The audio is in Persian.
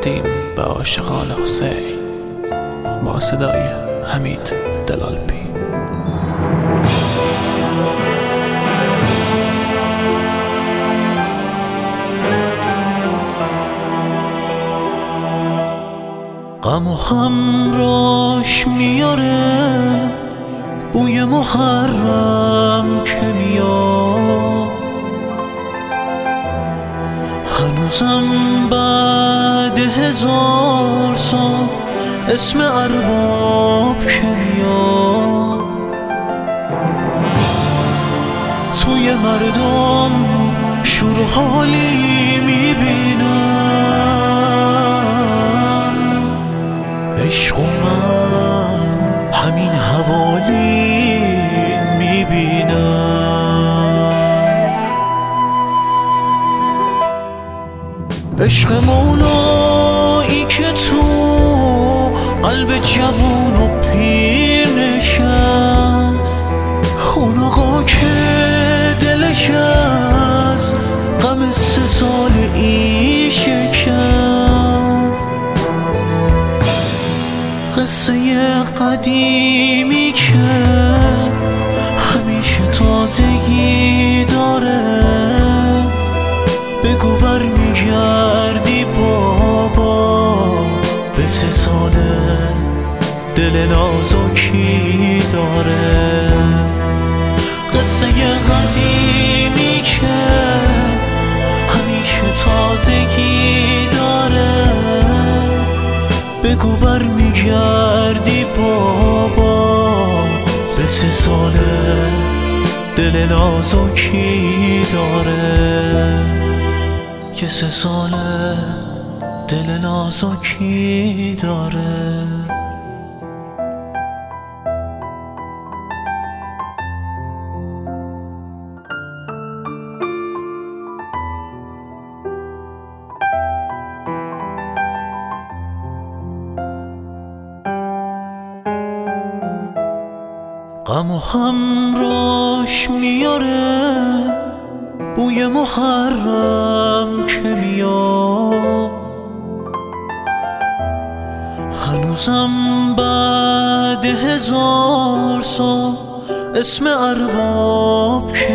تقدیم به عاشقان حسین با صدای حمید دلالپی. غم و همراش میاره بوی محرم که میاد، هنوزم بعد 1000 سال اسم ارباب که میاد. توی مردم شور و حالی میبینم، عشق و من همین حوالی میبینم. عشق مولایی که تو قلب جوون و پیر نشست، اون آقا که دلش از غم 3 سال ای شکست. قصه قدیمی که همیشه تازگی داره، بگو برمیگردی بابا به 3 ساله دل نازکی داره. قصه قدیمی که همیشه تازگی داره، بگو برمیگردی بابا به 3 ساله دل نازکی داره. که 3 ساله دل نازکی داره. غم و همراش میاره بوی محرم که میاد، هنوزم بعد 1000 سال اسم ارباب